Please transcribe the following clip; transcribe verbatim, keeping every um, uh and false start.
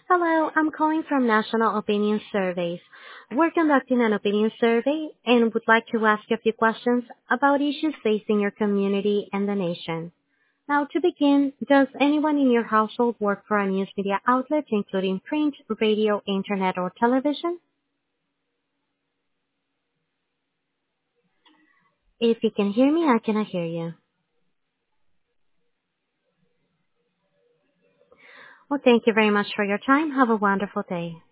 Hello, I'm calling from National Opinion Surveys. We're conducting an opinion survey and would like to ask you a few questions about issues facing your community and the nation. Now, to begin, does anyone in your household work for a news media outlet, including print, radio, internet, or television? If you can hear me, I cannot hear you. Well, thank you very much for your time. Have a wonderful day.